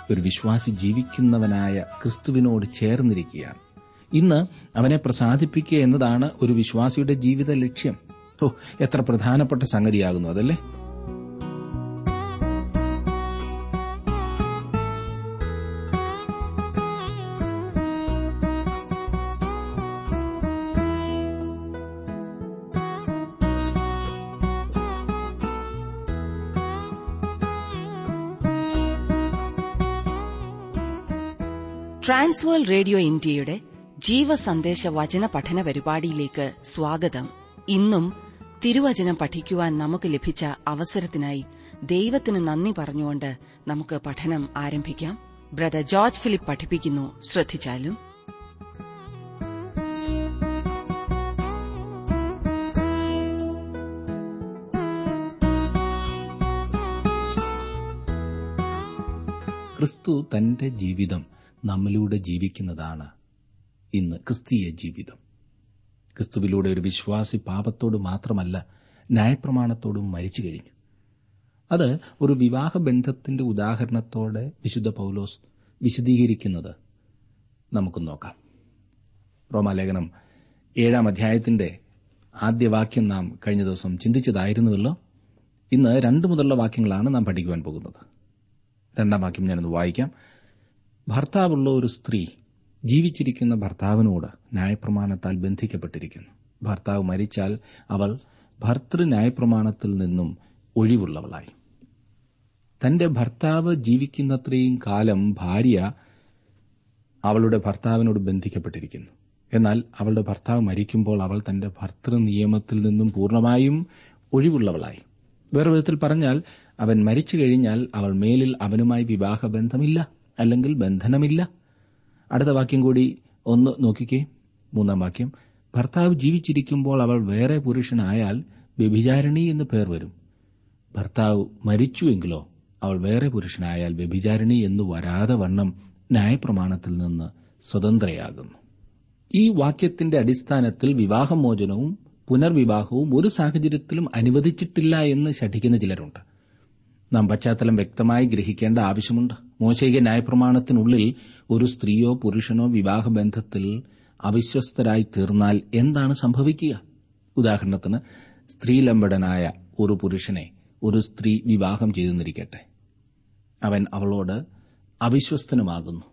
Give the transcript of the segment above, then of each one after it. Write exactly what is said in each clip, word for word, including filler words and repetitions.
ഒരു വിശ്വാസി ജീവിക്കുന്നവനായ ക്രിസ്തുവിനോട് ചേർന്നിരിക്കുകയാണ്. ഇന്ന് അവനെ പ്രസാദിപ്പിക്കുക എന്നതാണ് ഒരു വിശ്വാസിയുടെ ജീവിത ലക്ഷ്യം. ഓ, എത്ര പ്രധാനപ്പെട്ട സംഗതിയാകുന്നു അതല്ലേ? ട്രാൻസ്വേൾഡ് റേഡിയോ ഇന്ത്യയുടെ ജീവസന്ദേശ വചന പഠന പരിപാടിയിലേക്ക് സ്വാഗതം. ഇന്നും തിരുവചനം പഠിക്കുവാൻ നമുക്ക് ലഭിച്ച അവസരത്തിനായി ദൈവത്തിന് നന്ദി പറഞ്ഞുകൊണ്ട് നമുക്ക് പഠനം ആരംഭിക്കാം. ബ്രദർ ജോർജ് ഫിലിപ്പ് പഠിപ്പിക്കുന്നു. ശ്രദ്ധിച്ചാലും. ക്രിസ്തു തന്റെ ജീവിതം നമ്മിലൂടെ ജീവിക്കുന്നതാണ് ഇന്ന് ക്രിസ്തീയ ജീവിതം. ക്രിസ്തുവിലൂടെ ഒരു വിശ്വാസി പാപത്തോട് മാത്രമല്ല, ന്യായപ്രമാണത്തോടും മരിച്ചു കഴിഞ്ഞു. അത് ഒരു വിവാഹബന്ധത്തിന്റെ ഉദാഹരണത്തോടെ വിശുദ്ധ പൌലോസ് വിശദീകരിക്കുന്നത് നമുക്ക് നോക്കാം. റോമാലേഖനം ഏഴാം അധ്യായത്തിന്റെ ആദ്യ വാക്യം നാം കഴിഞ്ഞ ദിവസം ചിന്തിച്ചതായിരുന്നുവല്ലോ. ഇന്ന് രണ്ടു മുതലുള്ള വാക്യങ്ങളാണ് നാം പഠിക്കുവാൻ പോകുന്നത്. രണ്ടാം വാക്യം ഞാനൊന്ന് വായിക്കാം. ഭർത്താവുള്ള ഒരു സ്ത്രീ ജീവിച്ചിരിക്കുന്ന ഭർത്താവിനോട് ന്യായപ്രമാണത്താൽ ബന്ധിക്കപ്പെട്ടിരിക്കുന്നു. ഭർത്താവ് മരിച്ചാൽ അവൾ ഭർതൃ ന്യായപ്രമാണത്തിൽ നിന്നും ഒഴിവുള്ളവളായി. തന്റെ ഭർത്താവ് ജീവിക്കുന്നത്രയും കാലം ഭാര്യ അവളുടെ ഭർത്താവിനോട് ബന്ധിക്കപ്പെട്ടിരിക്കുന്നു. എന്നാൽ അവളുടെ ഭർത്താവ് മരിക്കുമ്പോൾ അവൾ തന്റെ ഭർതൃ നിയമത്തിൽ നിന്നും പൂർണ്ണമായും ഒഴിവുള്ളവളായി. വേറെ വിധത്തിൽ പറഞ്ഞാൽ, അവൻ മരിച്ചു കഴിഞ്ഞാൽ അവൾ മേലിൽ അവനുമായി വിവാഹബന്ധമില്ല, അല്ലെങ്കിൽ ബന്ധനമില്ല. അടുത്ത വാക്യം കൂടി ഒന്ന് നോക്കിക്കേ. മൂന്നാം വാക്യം, ഭർത്താവ് ജീവിച്ചിരിക്കുമ്പോൾ അവൾ വേറെ പുരുഷനായാൽ വ്യഭിചാരിണി എന്ന് പേർ വരും. ഭർത്താവ് മരിച്ചുവെങ്കിലോ അവൾ വേറെ പുരുഷനായാൽ വ്യഭിചാരിണി എന്ന് വരാതെ വണ്ണം ന്യായപ്രമാണത്തിൽ നിന്ന് സ്വതന്ത്രയാകുന്നു. ഈ വാക്യത്തിന്റെ അടിസ്ഥാനത്തിൽ വിവാഹമോചനവും പുനർവിവാഹവും ഒരു സാഹചര്യത്തിലും അനുവദിച്ചിട്ടില്ല എന്ന് ശഠിക്കുന്ന ചിലരുണ്ട്. നാം പശ്ചാത്തലം വ്യക്തമായി ഗ്രഹിക്കേണ്ട ആവശ്യമുണ്ട്. മോശയിക ന്യായപ്രമാണത്തിനുള്ളിൽ ഒരു സ്ത്രീയോ പുരുഷനോ വിവാഹബന്ധത്തിൽ അവിശ്വസ്തരായി തീർന്നാൽ എന്താണ് സംഭവിക്കുക? ഉദാഹരണത്തിന്, സ്ത്രീലമ്പടനായ ഒരു പുരുഷനെ ഒരു സ്ത്രീ വിവാഹം ചെയ്തെന്നിരിക്കട്ടെ. അവൻ അവളോട് അവിശ്വസ്തനുമാകുന്നു.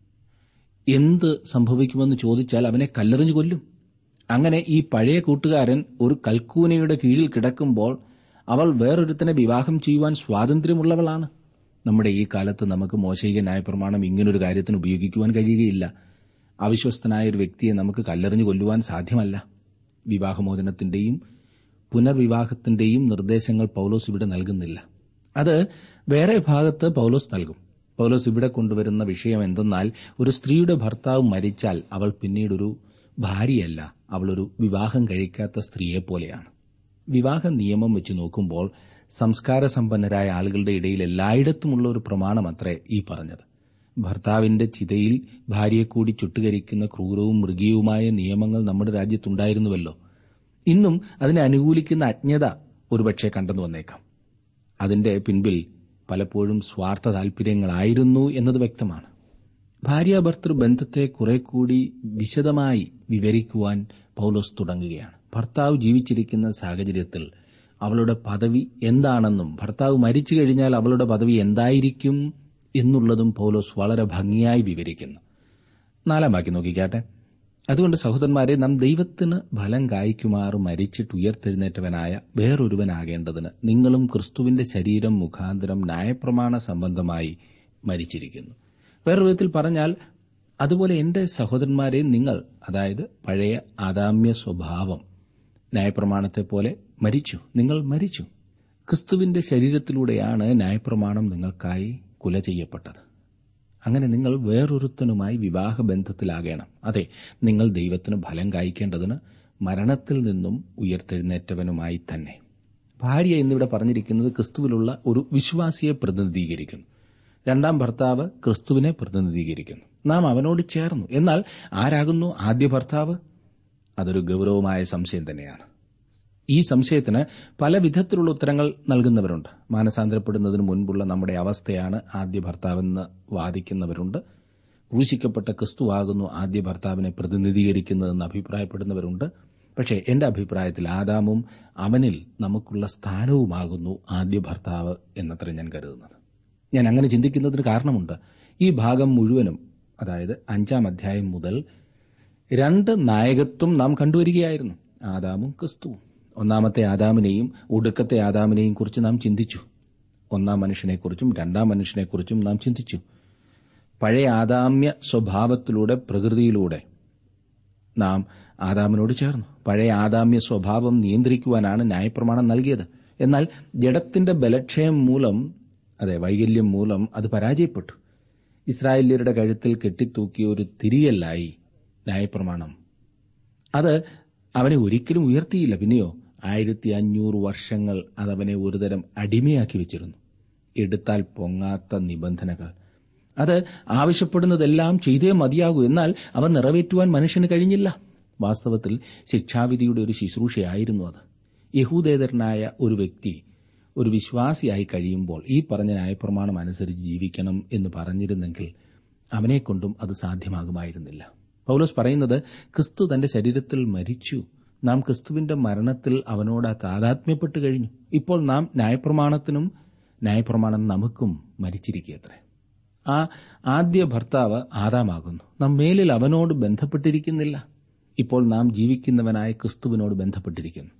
എന്ത് സംഭവിക്കുമെന്ന് ചോദിച്ചാൽ അവനെ കല്ലെറിഞ്ഞു കൊല്ലും. അങ്ങനെ ഈ പഴയ കൂട്ടുകാരൻ ഒരു കൽക്കൂനയുടെ കീഴിൽ കിടക്കുമ്പോൾ അവൾ വേറൊരുത്തനെ വിവാഹം ചെയ്യുവാൻ സ്വാതന്ത്ര്യമുള്ളവളാണ്. നമ്മുടെ ഈ കാലത്ത് നമുക്ക് മോശയിക ന്യായപ്രമാണം ഇങ്ങനൊരു കാര്യത്തിന് ഉപയോഗിക്കുവാൻ കഴിയുകയില്ല. അവിശ്വസ്തനായ ഒരു വ്യക്തിയെ നമുക്ക് കല്ലെറിഞ്ഞു കൊല്ലുവാൻ സാധ്യമല്ല. വിവാഹമോചനത്തിന്റെയും പുനർവിവാഹത്തിന്റെയും നിർദ്ദേശങ്ങൾ പൌലോസ് ഇവിടെ നൽകുന്നില്ല. അത് വേറെ ഭാഗത്ത് പൌലോസ് നൽകും. പൌലോസ് ഇവിടെ കൊണ്ടുവരുന്ന വിഷയം എന്തെന്നാൽ, ഒരു സ്ത്രീയുടെ ഭർത്താവ് മരിച്ചാൽ അവൾ പിന്നീടൊരു ഭാര്യയല്ല, അവളൊരു വിവാഹം കഴിക്കാത്ത സ്ത്രീയെപ്പോലെയാണ്. വിവാഹ നിയമം വെച്ച് നോക്കുമ്പോൾ സംസ്കാര സമ്പന്നരായ ആളുകളുടെ ഇടയിൽ എല്ലായിടത്തുമുള്ള ഒരു പ്രമാണമത്രേ ഈ പറഞ്ഞത്. ഭർത്താവിന്റെ ചിതയിൽ ഭാര്യയെ കൂടി ചുട്ടുകരിക്കുന്ന ക്രൂരവും മൃഗീയവുമായ നിയമങ്ങൾ നമ്മുടെ രാജ്യത്തുണ്ടായിരുന്നുവല്ലോ. ഇന്നും അതിനെ അനുകൂലിക്കുന്ന അജ്ഞത ഒരുപക്ഷെ കണ്ടെന്നു വന്നേക്കാം. അതിന്റെ പിൻപിൽ പലപ്പോഴും സ്വാർത്ഥ താൽപര്യങ്ങളായിരുന്നു എന്നത് വ്യക്തമാണ്. ഭാര്യാഭർത്തൃ ബന്ധത്തെ കുറെ കൂടി വിശദമായി വിവരിക്കുവാൻ പൌലോസ് തുടങ്ങുകയാണ്. ഭർത്താവ് ജീവിച്ചിരിക്കുന്ന സാഹചര്യത്തിൽ അവളുടെ പദവി എന്താണെന്നും ഭർത്താവ് മരിച്ചു കഴിഞ്ഞാൽ അവളുടെ പദവി എന്തായിരിക്കും എന്നുള്ളതും പൌലോസ് വളരെ ഭംഗിയായി വിവരിക്കുന്നു. നാലാം വാക്യം നോക്കിക്കാട്ടെ. അതുകൊണ്ട് സഹോദരന്മാരെ, നാം ദൈവത്തിന് ഫലം കായ്ക്കുമാറ് മരിച്ചിട്ട് ഉയർത്തെഴുന്നേറ്റവനായ വേറൊരുവനാകേണ്ടതിന് നിങ്ങളും ക്രിസ്തുവിന്റെ ശരീരം മുഖാന്തരം ന്യായപ്രമാണ സംബന്ധമായി മരിച്ചിരിക്കുന്നു. വേറൊരു വിധത്തിൽ പറഞ്ഞാൽ, അതുപോലെ എന്റെ സഹോദരന്മാരെ, നിങ്ങൾ, അതായത് പഴയ ആദാമ്യ സ്വഭാവം ന്യായപ്രമാണത്തെപ്പോലെ മരിച്ചു. നിങ്ങൾ മരിച്ചു. ക്രിസ്തുവിന്റെ ശരീരത്തിലൂടെയാണ് ന്യായപ്രമാണം നിങ്ങൾക്കായി കുല ചെയ്യപ്പെട്ടത്. അങ്ങനെ നിങ്ങൾ വേറൊരുത്തനുമായി വിവാഹബന്ധത്തിലാകണം. അതെ, നിങ്ങൾ ദൈവത്തിന് ഫലം കായ്ക്കേണ്ടതിന് മരണത്തിൽ നിന്നും ഉയർത്തെഴുന്നേറ്റവനുമായി തന്നെ. ഭാര്യ എന്നിവിടെ പറഞ്ഞിരിക്കുന്നത് ക്രിസ്തുവിലുള്ള ഒരു വിശ്വാസിയെ പ്രതിനിധീകരിക്കുന്നു. രണ്ടാം ഭർത്താവ് ക്രിസ്തുവിനെ പ്രതിനിധീകരിക്കുന്നു. നാം അവനോട് ചേർന്നു. എന്നാൽ ആരാകുന്നു ആദ്യ ഭർത്താവ്? അതൊരു ഗൌരവമായ സംശയം തന്നെയാണ്. ഈ സംശയത്തിന് പല വിധത്തിലുള്ള ഉത്തരങ്ങൾ നൽകുന്നവരുണ്ട്. മാനസാന്തരപ്പെടുന്നതിന് മുൻപുള്ള നമ്മുടെ അവസ്ഥയാണ് ആദ്യ ഭർത്താവെന്ന് വാദിക്കുന്നവരുണ്ട്. ക്രൂശിക്കപ്പെട്ട ക്രിസ്തുവാകുന്നു ആദ്യ ഭർത്താവിനെ പ്രതിനിധീകരിക്കുന്നതെന്ന് അഭിപ്രായപ്പെടുന്നവരുണ്ട്. പക്ഷേ എന്റെ അഭിപ്രായത്തിൽ ആദാമും അവനിൽ നമുക്കുള്ള സ്ഥാനവുമാകുന്നു ആദ്യ ഭർത്താവ് എന്നത്ര ഞാൻ കരുതുന്നത്. ഞാൻ അങ്ങനെ ചിന്തിക്കുന്നതിന് കാരണമുണ്ട്. ഈ ഭാഗം മുഴുവനും, അതായത് അഞ്ചാം അധ്യായം മുതൽ രണ്ട് നായകത്വം നാം കണ്ടുവരികയായിരുന്നു, ആദാമും ക്രിസ്തുവും. ഒന്നാമത്തെ ആദാമിനെയും ഒടുക്കത്തെ ആദാമിനെയും കുറിച്ച് നാം ചിന്തിച്ചു. ഒന്നാം മനുഷ്യനെക്കുറിച്ചും രണ്ടാം മനുഷ്യനെക്കുറിച്ചും നാം ചിന്തിച്ചു. പഴയ ആദാമ്യ സ്വഭാവത്തിലൂടെ, പ്രകൃതിയിലൂടെ നാം ആദാമിനോട് ചേർന്നു. പഴയ ആദാമ്യ സ്വഭാവം നിയന്ത്രിക്കുവാനാണ് ന്യായപ്രമാണം നൽകിയത്. എന്നാൽ ജഡത്തിന്റെ ബലക്ഷയം മൂലം, അതെ വൈകല്യം മൂലം അത് പരാജയപ്പെട്ടു. ഇസ്രായേല്യരുടെ കഴുത്തിൽ കെട്ടിത്തൂക്കിയ ഒരു തിരിയല്ലായി ന്യായപ്രമാണം. അത് അവനെ ഒരിക്കലും ഉയർത്തിയില്ല. പിന്നെയോ ആയിരത്തി അഞ്ഞൂറ് വർഷങ്ങൾ അതവനെ ഒരുതരം അടിമയാക്കി വെച്ചിരുന്നു. എടുത്താൽ പൊങ്ങാത്ത നിബന്ധനകൾ. അത് ആവശ്യപ്പെടുന്നതെല്ലാം ചെയ്തേ മതിയാകൂ. എന്നാൽ അവ നിറവേറ്റുവാൻ മനുഷ്യന് കഴിഞ്ഞില്ല. വാസ്തവത്തിൽ ശിക്ഷാവിധിയുടെ ഒരു ശുശ്രൂഷയായിരുന്നു അത്. യഹൂദേതരനായ ഒരു വ്യക്തി ഒരു വിശ്വാസിയായി കഴിയുമ്പോൾ ഈ പറഞ്ഞ ന്യായപ്രമാണം അനുസരിച്ച് ജീവിക്കണം എന്ന് പറഞ്ഞിരുന്നെങ്കിൽ അവനെക്കൊണ്ടും അത് സാധ്യമാകുമായിരുന്നില്ല. പൗലോസ് പറയുന്നത്, ക്രിസ്തു തന്റെ ശരീരത്തിൽ മരിച്ചു. നാം ക്രിസ്തുവിന്റെ മരണത്തിൽ അവനോട് താതാത്മ്യപ്പെട്ടു കഴിഞ്ഞു. ഇപ്പോൾ നാം ന്യായപ്രമാണത്തിനും ന്യായപ്രമാണം നമുക്കും മരിച്ചിരിക്കത്രേ. ആ ആദ്യ ഭർത്താവ് ആദാമാകുന്നു. നാം മേലിൽ അവനോട് ബന്ധപ്പെട്ടിരിക്കുന്നില്ല. ഇപ്പോൾ നാം ജീവിക്കുന്നവനായ ക്രിസ്തുവിനോട് ബന്ധപ്പെട്ടിരിക്കുന്നു.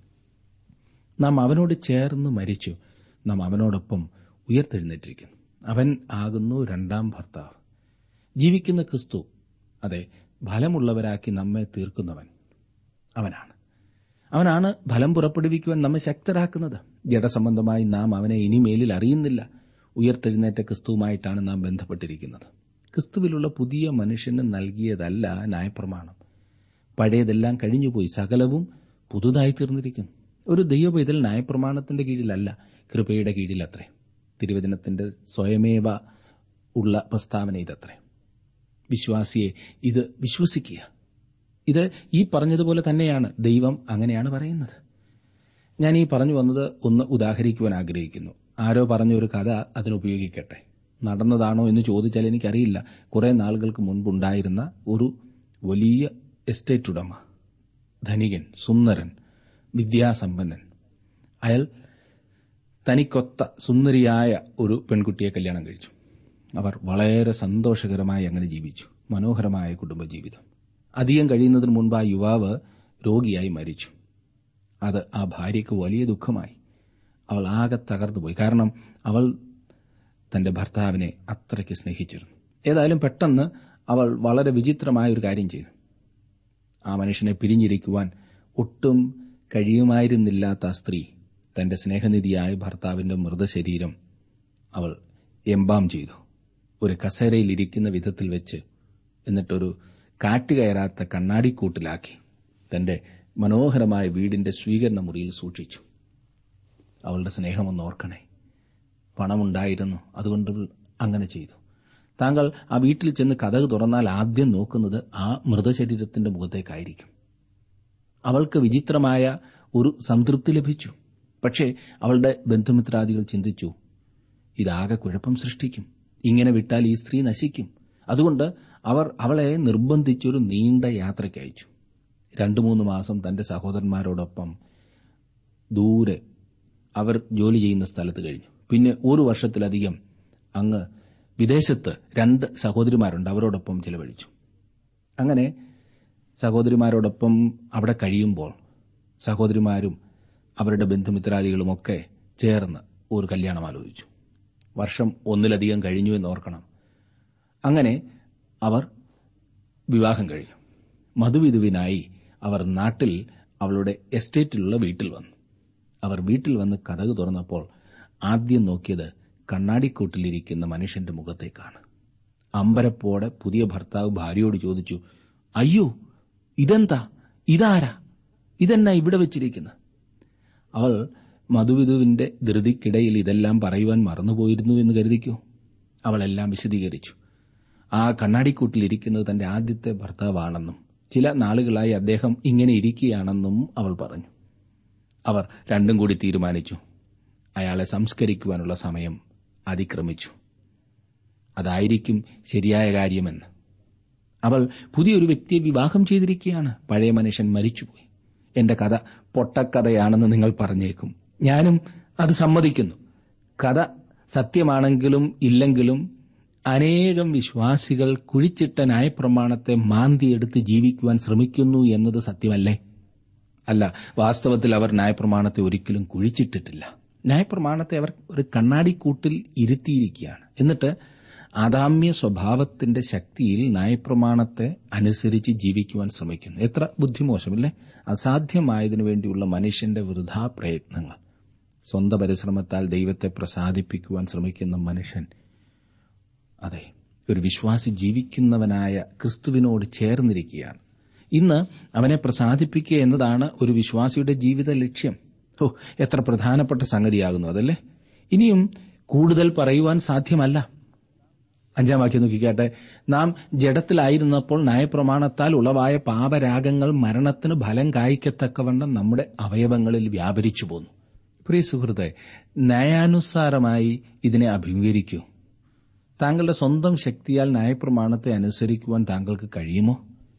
നാം അവനോട് ചേർന്ന് മരിച്ചു. നാം അവനോടൊപ്പം ഉയർത്തെഴുന്നേറ്റിരിക്കുന്നു. അവൻ ആകുന്നു രണ്ടാം ഭർത്താവ്. ജീവിക്കുന്ന ക്രിസ്തു, അതെ, ഫലമുള്ളവരാക്കി നമ്മെ തീർക്കുന്നവൻ അവനാണ്. അവനാണ് ഫലം പുറപ്പെടുവിക്കുവാൻ നമ്മെ ശക്തരാക്കുന്നത്. ജഡസംബന്ധമായി നാം അവനെ ഇനിമേലിൽ അറിയുന്നില്ല. ഉയർത്തെഴുന്നേറ്റ ക്രിസ്തുവുമായിട്ടാണ് നാം ബന്ധപ്പെട്ടിരിക്കുന്നത്. ക്രിസ്തുവിലുള്ള പുതിയ മനുഷ്യന് നൽകിയതല്ല ന്യായപ്രമാണം. പഴയതെല്ലാം കഴിഞ്ഞുപോയി, സകലവും പുതുതായി തീർന്നിരിക്കുന്നു. ഒരു ദൈവപൈതൽ ന്യായപ്രമാണത്തിന്റെ കീഴിലല്ല, കൃപയുടെ കീഴിലത്രേ. തിരുവചനത്തിന്റെ സ്വയമേവ ഉള്ള പ്രസ്താവന ഇതത്രേ. വിശ്വാസിയെ ഇത് വിശ്വസിക്കുക. ഇത് ഈ പറഞ്ഞതുപോലെ തന്നെയാണ്. ദൈവം അങ്ങനെയാണ് പറയുന്നത്. ഞാൻ ഈ പറഞ്ഞു വന്നത് ഒന്ന് ഉദാഹരിക്കുവാൻ ആഗ്രഹിക്കുന്നു. ആരോ പറഞ്ഞ ഒരു കഥ അതിനുപയോഗിക്കട്ടെ. നടന്നതാണോ എന്ന് ചോദിച്ചാൽ എനിക്കറിയില്ല. കുറെ നാളുകൾക്ക് മുൻപുണ്ടായിരുന്ന ഒരു വലിയ എസ്റ്റേറ്റ് ഉടമ, ധനികൻ, സുന്ദരൻ, വിദ്യാസമ്പന്നൻ. അയാൾ തനിക്കൊത്ത സുന്ദരിയായ ഒരു പെൺകുട്ടിയെ കല്യാണം കഴിച്ചു. അവർ വളരെ സന്തോഷകരമായി അങ്ങനെ ജീവിച്ചു. മനോഹരമായ കുടുംബജീവിതം. അധികം കഴിയുന്നതിന് മുൻപ് ആ യുവാവ് രോഗിയായി മരിച്ചു. അത് ആ ഭാര്യയ്ക്ക് വലിയ ദുഃഖമായി. അവൾ ആകെ തകർന്നുപോയി. കാരണം അവൾ തന്റെ ഭർത്താവിനെ അത്രയ്ക്ക് സ്നേഹിച്ചിരുന്നു. ഏതായാലും പെട്ടെന്ന് അവൾ വളരെ വിചിത്രമായ ഒരു കാര്യം ചെയ്തു. ആ മനുഷ്യനെ പിരിഞ്ഞിരിക്കുവാൻ ഒട്ടും കഴിയുമായിരുന്നില്ലാത്ത ആ സ്ത്രീ തന്റെ സ്നേഹനിധിയായ ഭർത്താവിന്റെ മൃതശരീരം അവൾ എംബാം ചെയ്തു. ഒരു കസേരയിലിരിക്കുന്ന വിധത്തിൽ വെച്ച്, എന്നിട്ടൊരു കാറ്റുകയറാത്ത കണ്ണാടിക്കൂട്ടിലാക്കി തന്റെ മനോഹരമായ വീടിന്റെ സ്വീകരണ മുറിയിൽ സൂക്ഷിച്ചു. അവളുടെ സ്നേഹമൊന്ന് ഓർക്കണേ. പണമുണ്ടായിരുന്നു, അതുകൊണ്ട് അങ്ങനെ ചെയ്തു. താങ്കൾ ആ വീട്ടിൽ ചെന്ന് കതക് തുറന്നാൽ ആദ്യം നോക്കുന്നത് ആ മൃതശരീരത്തിന്റെ മുഖത്തേക്കായിരിക്കും. അവൾക്ക് വിചിത്രമായ ഒരു സംതൃപ്തി ലഭിച്ചു. പക്ഷേ അവളുടെ ബന്ധുമിത്രാദികൾ ചിന്തിച്ചു, ഇതാകെ കുഴപ്പം സൃഷ്ടിക്കും, ഇങ്ങനെ വിട്ടാൽ ഈ സ്ത്രീ നശിക്കും. അതുകൊണ്ട് അവർ അവളെ നിർബന്ധിച്ചൊരു നീണ്ട യാത്രയ്ക്ക് അയച്ചു. രണ്ടു മൂന്ന് മാസം തന്റെ സഹോദരന്മാരോടൊപ്പം ദൂരെ അവർ ജോലി ചെയ്യുന്ന സ്ഥലത്ത് കഴിഞ്ഞു. പിന്നെ ഒരു വർഷത്തിലധികം അങ്ങ് വിദേശത്ത് രണ്ട് സഹോദരിമാരുണ്ട്, അവരോടൊപ്പം ചെലവഴിച്ചു. അങ്ങനെ സഹോദരിമാരോടൊപ്പം അവിടെ കഴിയുമ്പോൾ സഹോദരിമാരും അവരുടെ ബന്ധുമിത്രാദികളുമൊക്കെ ചേർന്ന് ഒരു കല്യാണം ആലോചിച്ചു. വർഷം ഒന്നിലധികം കഴിഞ്ഞു എന്ന് ഓർക്കണം. അങ്ങനെ അവർ വിവാഹം കഴിഞ്ഞു. മധുവിധുവിനായി അവർ നാട്ടിൽ അവളുടെ എസ്റ്റേറ്റിലുള്ള വീട്ടിൽ വന്നു. അവർ വീട്ടിൽ വന്ന് കതക് തുറന്നപ്പോൾ ആദ്യം നോക്കിയത് കണ്ണാടിക്കൂട്ടിലിരിക്കുന്ന മനുഷ്യന്റെ മുഖത്തേക്കാണ്. അമ്പരപ്പോടെ പുതിയ ഭർത്താവ് ഭാര്യയോട് ചോദിച്ചു, അയ്യോ, ഇതെന്താ, ഇതാരാ, ഇതെന്നാ ഇവിടെ വെച്ചിരിക്കുന്നത്? അവൾ മധുവിധുവിന്റെ ധൃതിക്കിടയിൽ ഇതെല്ലാം പറയുവാൻ മറന്നുപോയിരുന്നു എന്ന് കരുതിക്കോ. അവളെല്ലാം വിശദീകരിച്ചു. ആ കണ്ണാടിക്കൂട്ടിലിരിക്കുന്നത് തന്റെ ആദ്യത്തെ ഭർത്താവാണെന്നും ചില നാളുകളായി അദ്ദേഹം ഇങ്ങനെ ഇരിക്കുകയാണെന്നും അവൾ പറഞ്ഞു. അവർ രണ്ടും കൂടി തീരുമാനിച്ചു, അയാളെ സംസ്കരിക്കുവാനുള്ള സമയം അതിക്രമിച്ചു. അതായിരിക്കും ശരിയായ കാര്യമെന്ന്. അവൾ പുതിയൊരു വ്യക്തിയെ വിവാഹം ചെയ്തിരിക്കുകയാണ്. പഴയ മനുഷ്യൻ മരിച്ചുപോയി. എന്റെ കഥ പൊട്ടക്കഥയാണെന്ന് നിങ്ങൾ പറഞ്ഞേക്കും. ഞാനും അത് സമ്മതിക്കുന്നു. കഥ സത്യമാണെങ്കിലും ഇല്ലെങ്കിലും അനേകം വിശ്വാസികൾ കുഴിച്ചിട്ട ന്യായപ്രമാണത്തെ മാന്തിയെടുത്ത് ജീവിക്കുവാൻ ശ്രമിക്കുന്നു എന്നത് സത്യമല്ലേ? അല്ല, വാസ്തവത്തിൽ അവർ ന്യായപ്രമാണത്തെ ഒരിക്കലും കുഴിച്ചിട്ടിട്ടില്ല. ന്യായപ്രമാണത്തെ അവർ ഒരു കണ്ണാടിക്കൂട്ടിൽ ഇരുത്തിയിരിക്കുകയാണ്. എന്നിട്ട് ആദാമ്യ സ്വഭാവത്തിന്റെ ശക്തിയിൽ ന്യായപ്രമാണത്തെ അനുസരിച്ച് ജീവിക്കുവാൻ ശ്രമിക്കുന്നു. എത്ര ബുദ്ധിമോശമില്ലേ? അസാധ്യമായതിനു വേണ്ടിയുള്ള മനുഷ്യന്റെ വൃഥാ പ്രയത്നങ്ങൾ. സ്വന്തം പരിശ്രമത്താൽ ദൈവത്തെ പ്രസാദിപ്പിക്കുവാൻ ശ്രമിക്കുന്ന മനുഷ്യൻ, അതെ, ഒരു വിശ്വാസി ജീവിക്കുന്നവനായ ക്രിസ്തുവിനോട് ചേർന്നിരിക്കുകയാണ്. ഇന്ന് അവനെ പ്രസാദിപ്പിക്കുക എന്നതാണ് ഒരു വിശ്വാസിയുടെ ജീവിത ലക്ഷ്യം. ഓ, എത്ര പ്രധാനപ്പെട്ട സംഗതിയാകുന്നു അതല്ലേ? ഇനിയും കൂടുതൽ പറയുവാൻ സാധ്യമല്ല. അഞ്ചാം വാക്യം നോക്കിക്കാട്ടെ. നാം ജഡത്തിലായിരുന്നപ്പോൾ ന്യായപ്രമാണത്താൽ ഉളവായ പാപരാഗങ്ങൾ മരണത്തിന് ഫലം കായ്ക്കത്തക്കവണ്ണം നമ്മുടെ അവയവങ്ങളിൽ വ്യാപരിച്ചു പോന്നു. പ്രിയ സുഹൃത്തെ, ന്യായാനുസാരമായി ഇതിനെ അഭിമുഖീകരിക്കൂ. താങ്കളുടെ സ്വന്തം ശക്തിയാൽ ന്യായപ്രമാണത്തെ അനുസരിക്കുവാൻ താങ്കൾക്ക് കഴിയുമോ?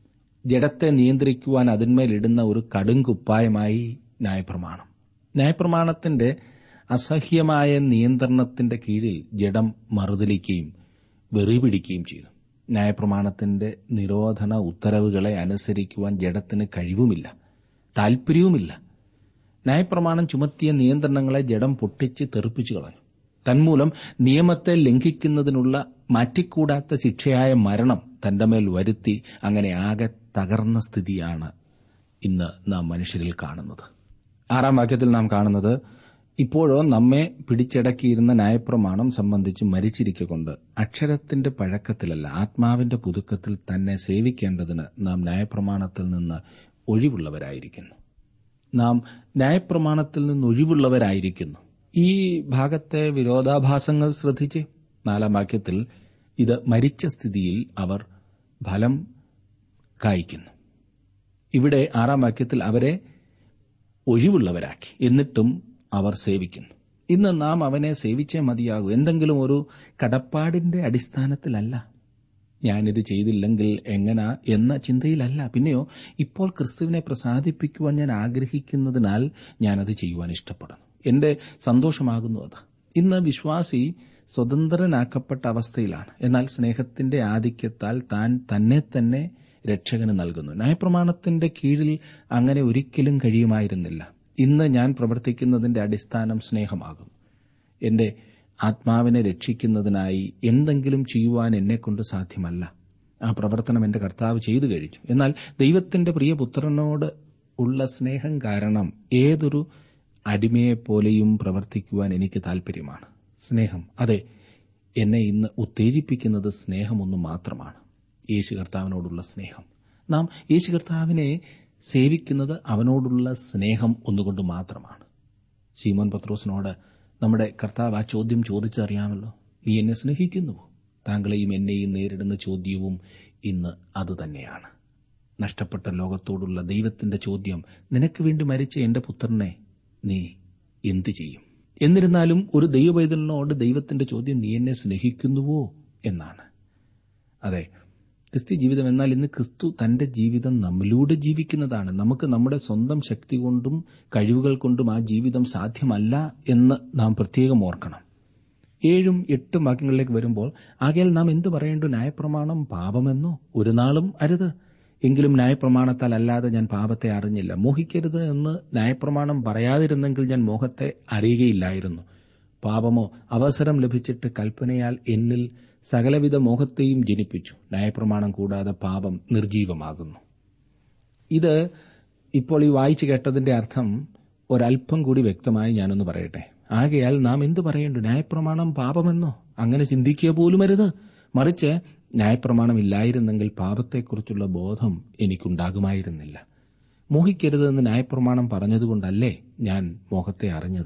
ജഡത്തെ നിയന്ത്രിക്കുവാൻ അതിന്മേലിടുന്ന ഒരു കടുംകുപ്പായമായി ന്യായപ്രമാണം. ന്യായപ്രമാണത്തിന്റെ അസഹ്യമായ നിയന്ത്രണത്തിന്റെ കീഴിൽ ജഡം മറുതലിക്കുകയും വെറിപിടിക്കുകയും ചെയ്തു. ന്യായപ്രമാണത്തിന്റെ നിരോധന ഉത്തരവുകളെ അനുസരിക്കുവാൻ ജഡത്തിന് കഴിവുമില്ല, താൽപര്യവുമില്ല. ന്യായപ്രമാണം ചുമത്തിയ നിയന്ത്രണങ്ങളെ ജഡം പൊട്ടിച്ച് തെറിപ്പിച്ചു കളഞ്ഞു. തന്മൂലം നിയമത്തെ ലംഘിക്കുന്നതിനുള്ള മാറ്റിക്കൂടാത്ത ശിക്ഷയായ മരണം തന്റെ മേൽ വരുത്തി അങ്ങനെ ആകെ തകർന്ന സ്ഥിതിയാണ് ഇന്ന് നാം മനുഷ്യരിൽ കാണുന്നത്. ആറാം വാക്യത്തിൽ നാം കാണുന്നത്, ഇപ്പോഴോ നമ്മെ പിടിച്ചടക്കിയിരുന്ന ന്യായപ്രമാണം സംബന്ധിച്ച് മരിച്ചിരിക്കൊണ്ട് അക്ഷരത്തിന്റെ പഴക്കത്തിലല്ല ആത്മാവിന്റെ പുതുക്കത്തിൽ തന്നെ സേവിക്കേണ്ടതിന് നാം ന്യായപ്രമാണത്തിൽ നിന്ന് ഒഴിവുള്ളവരായിരിക്കുന്നു. നാം ന്യായപ്രമാണത്തിൽ നിന്ന് ഒഴിവുള്ളവരായിരിക്കുന്നു. ഈ ഭാഗത്തെ വിരോധാഭാസങ്ങൾ ശ്രദ്ധിച്ച് നാലാം വാക്യത്തിൽ ഇത് മരിച്ച സ്ഥിതിയിൽ അവർ ഫലം കായ്ക്കുന്നു. ഇവിടെ ആറാം വാക്യത്തിൽ അവരെ ഒഴിവുള്ളവരാക്കി, എന്നിട്ടും അവർ സേവിക്കുന്നു. ഇന്ന് നാം അവനെ സേവിച്ചേ മതിയാകൂ. എന്തെങ്കിലും ഒരു കടപ്പാടിന്റെ അടിസ്ഥാനത്തിലല്ല. ഞാനിത് ചെയ്തില്ലെങ്കിൽ എങ്ങനാ എന്ന ചിന്തയിലല്ല. പിന്നെയോ ഇപ്പോൾ ക്രിസ്തുവിനെ പ്രസാദിപ്പിക്കുവാൻ ഞാൻ ആഗ്രഹിക്കുന്നതിനാൽ ഞാനത് ചെയ്യുവാൻ ഇഷ്ടപ്പെടുന്നു. എന്റെ സന്തോഷമാകുന്നു അത്. ഇന്ന് വിശ്വാസി സ്വതന്ത്രനാക്കപ്പെട്ട അവസ്ഥയിലാണ്. എന്നാൽ സ്നേഹത്തിന്റെ ആധിക്യത്താൽ താൻ തന്നെ തന്നെ രക്ഷകന് നൽകുന്നു. ന്യായപ്രമാണത്തിന്റെ കീഴിൽ അങ്ങനെ ഒരിക്കലും കഴിയുമായിരുന്നില്ല. ഇന്ന് ഞാൻ പ്രവർത്തിക്കുന്നതിന്റെ അടിസ്ഥാനം സ്നേഹമാകും. എന്റെ ആത്മാവിനെ രക്ഷിക്കുന്നതിനായി എന്തെങ്കിലും ചെയ്യുവാൻ എന്നെക്കൊണ്ട് സാധ്യമല്ല. ആ പ്രവർത്തനം എന്റെ കർത്താവ് ചെയ്തു കഴിഞ്ഞു. എന്നാൽ ദൈവത്തിന്റെ പ്രിയപുത്രനോട് ഉള്ള സ്നേഹം കാരണം ഏതൊരു അടിമയെപ്പോലെയും പ്രവർത്തിക്കുവാൻ എനിക്ക് താൽപര്യമാണ്. സ്നേഹം, അതെ, എന്നെ ഇന്ന് ഉത്തേജിപ്പിക്കുന്നത് സ്നേഹമൊന്നു മാത്രമാണ്, യേശു കർത്താവിനോടുള്ള സ്നേഹം. നാം യേശു കർത്താവിനെ സേവിക്കുന്നത് അവനോടുള്ള സ്നേഹം ഒന്നുകൊണ്ട് മാത്രമാണ്. ശീമോൻ പത്രോസിനോട് നമ്മുടെ കർത്താവ് ആ ചോദ്യം ചോദിച്ചറിയാമല്ലോ, നീ എന്നെ സ്നേഹിക്കുന്നുവോ? താങ്കളെയും എന്നെയും നേരിടുന്ന ചോദ്യവും ഇന്ന് അതുതന്നെയാണ്. നഷ്ടപ്പെട്ട ലോകത്തോടുള്ള ദൈവത്തിന്റെ ചോദ്യം, നിനക്ക് വേണ്ടി മരിച്ച എന്റെ പുത്രനെ നീ എന്തു ചെയ്യും? എന്നിരുന്നാലും ഒരു ദൈവപൈതലിനോട് ദൈവത്തിന്റെ ചോദ്യം, നീ എന്നെ സ്നേഹിക്കുന്നുവോ എന്നാണ്. അതെ, ക്രിസ്ത്യ ജീവിതം എന്നാൽ ഇന്ന് ക്രിസ്തു തന്റെ ജീവിതം നമ്മിലൂടെ ജീവിക്കുന്നതാണ്. നമുക്ക് നമ്മുടെ സ്വന്തം ശക്തി കൊണ്ടും കഴിവുകൾ കൊണ്ടും ആ ജീവിതം സാധ്യമല്ല എന്ന് നാം പ്രത്യേകം ഓർക്കണം. ഏഴും എട്ടും വാക്യങ്ങളിലേക്ക് വരുമ്പോൾ, ആകയാൽ നാം എന്തു പറയേണ്ടു? ന്യായപ്രമാണം പാപമെന്നോ? ഒരു നാളും അരുത്. എങ്കിലും ന്യായപ്രമാണത്താൽ അല്ലാതെ ഞാൻ പാപത്തെ അറിഞ്ഞില്ല. മോഹിക്കരുത് എന്ന് ന്യായപ്രമാണം പറയാതിരുന്നെങ്കിൽ ഞാൻ മോഹത്തെ അറിയുകയില്ലായിരുന്നു. പാപമോ അവസരം ലഭിച്ചിട്ട് കൽപ്പനയാൽ എന്നിൽ സകലവിധ മോഹത്തെയും ജനിപ്പിച്ചു. ന്യായപ്രമാണം കൂടാതെ പാപം നിർജീവമാകുന്നു. ഇത് ഇപ്പോൾ ഈ വായിച്ചു കേട്ടതിന്റെ അർത്ഥം ഒരൽപ്പം കൂടി വ്യക്തമായി ഞാനൊന്ന് പറയട്ടെ. ആകയാൽ നാം എന്തു പറയേണ്ടു? ന്യായപ്രമാണം പാപമെന്നോ? അങ്ങനെ ചിന്തിക്കുക പോലും അരുത്. മറിച്ച് ന്യായപ്രമാണം ഇല്ലായിരുന്നെങ്കിൽ പാപത്തെക്കുറിച്ചുള്ള ബോധം എനിക്കുണ്ടാകുമായിരുന്നില്ല. മോഹിക്കരുതെന്ന് ന്യായപ്രമാണം പറഞ്ഞതുകൊണ്ടല്ലേ ഞാൻ മോഹത്തെ അറിഞ്ഞത്.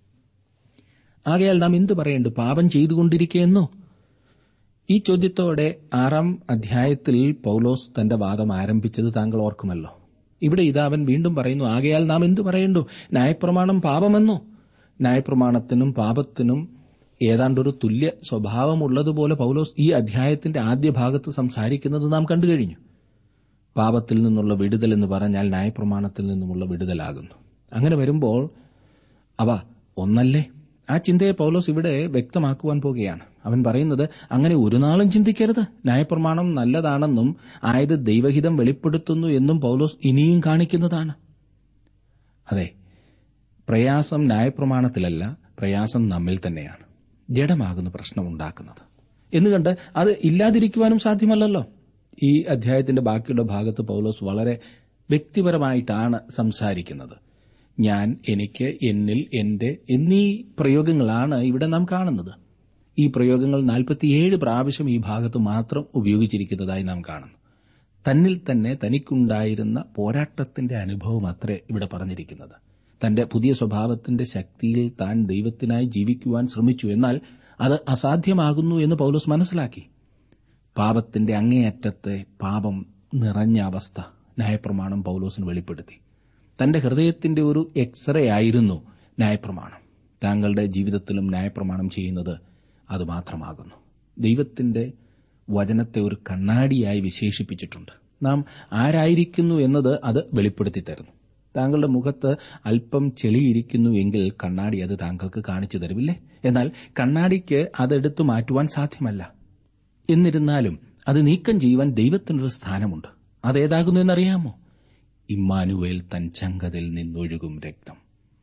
ആകയാൽ നാം എന്തു പറയേണ്ടു? പാപം ചെയ്തുകൊണ്ടിരിക്കുകയെന്നോ? ഈ ചോദ്യത്തോടെ ആറാം അധ്യായത്തിൽ പൌലോസ് തന്റെ വാദം ആരംഭിച്ചത് താങ്കൾ ഓർക്കുമല്ലോ. ഇവിടെ ഇതാ അവൻ വീണ്ടും പറയുന്നു, ആകയാൽ നാം എന്തു പറയേണ്ടു? ന്യായപ്രമാണം പാപമെന്നോ? ന്യായപ്രമാണത്തിനും പാപത്തിനും ഏതാണ്ടൊരു തുല്യ സ്വഭാവമുള്ളതുപോലെ പൗലോസ് ഈ അധ്യായത്തിന്റെ ആദ്യ ഭാഗത്ത് സംസാരിക്കുന്നത് നാം കണ്ടുകഴിഞ്ഞു. പാപത്തിൽ നിന്നുള്ള വിടുതൽ എന്ന് പറഞ്ഞാൽ ന്യായപ്രമാണത്തിൽ നിന്നുമുള്ള വിടുതലാകുന്നു. അങ്ങനെ വരുമ്പോൾ അവ ഒന്നല്ലേ? ആ ചിന്തയെ പൗലോസ് ഇവിടെ വ്യക്തമാക്കുവാൻ പോകുകയാണ്. അവൻ പറയുന്നത്, അങ്ങനെ ഒരു നാളും ചിന്തിക്കരുത്. ന്യായപ്രമാണം നല്ലതാണെന്നും ആയത് ദൈവഹിതം വെളിപ്പെടുത്തുന്നു എന്നും പൗലോസ് ഇനിയും കാണിക്കുന്നതാണ്. അതെ, പ്രയാസം ന്യായപ്രമാണത്തിലല്ല, പ്രയാസം നമ്മിൽ തന്നെയാണ്. ജഡമാകുന്ന പ്രശ്നം ഉണ്ടാക്കുന്നത് എന്നുകണ്ട് അത് ഇല്ലാതിരിക്കുവാനും സാധ്യമല്ലല്ലോ. ഈ അധ്യായത്തിന്റെ ബാക്കിയുള്ള ഭാഗത്ത് പൗലോസ് വളരെ വ്യക്തിപരമായിട്ടാണ് സംസാരിക്കുന്നത്. ഞാൻ, എനിക്ക്, എന്നിൽ, എന്റെ എന്നീ പ്രയോഗങ്ങളാണ് ഇവിടെ നാം കാണുന്നത്. ഈ പ്രയോഗങ്ങൾ നാൽപ്പത്തിയേഴ് പ്രാവശ്യം ഈ ഭാഗത്ത് മാത്രം ഉപയോഗിച്ചിരിക്കുന്നതായി നാം കാണുന്നു. തന്നിൽ തന്നെ തനിക്കുണ്ടായിരുന്ന പോരാട്ടത്തിന്റെ അനുഭവം അത്രേ ഇവിടെ പറഞ്ഞിരിക്കുന്നത്. തന്റെ പുതിയ സ്വഭാവത്തിന്റെ ശക്തിയിൽ താൻ ദൈവത്തിനായി ജീവിക്കുവാൻ ശ്രമിച്ചു. എന്നാൽ അത് അസാധ്യമാകുന്നു എന്ന് പൗലോസ് മനസ്സിലാക്കി. പാപത്തിന്റെ അങ്ങേയറ്റത്തെ പാപം നിറഞ്ഞ അവസ്ഥ ന്യായപ്രമാണം പൗലോസിന് വെളിപ്പെടുത്തി. തന്റെ ഹൃദയത്തിന്റെ ഒരു എക്സ്റേ ആയിരുന്നു ന്യായപ്രമാണം. താങ്കളുടെ ജീവിതത്തിലും ന്യായപ്രമാണം ചെയ്യുന്നത് അതുമാത്രമാകുന്നു. ദൈവത്തിന്റെ വചനത്തെ ഒരു കണ്ണാടിയായി വിശേഷിപ്പിച്ചിട്ടുണ്ട്. നാം ആരായിരിക്കുന്നു എന്നത് അത് വെളിപ്പെടുത്തി തരുന്നു. താങ്കളുടെ മുഖത്ത് അല്പം ചെളിയിരിക്കുന്നുവെങ്കിൽ കണ്ണാടി അത് താങ്കൾക്ക് കാണിച്ചു തരുമില്ലേ? എന്നാൽ കണ്ണാടിക്ക് അതെടുത്തു മാറ്റുവാൻ സാധ്യമല്ല. എന്നിരുന്നാലും അത് നീക്കം ചെയ്യുവാൻ ദൈവത്തിനൊരു സ്ഥാനമുണ്ട്. അതേതാകുന്നു എന്നറിയാമോ? ഇമ്മാനുവേൽ തൻ ചങ്കതിൽ നിന്നൊഴുകും രക്തം.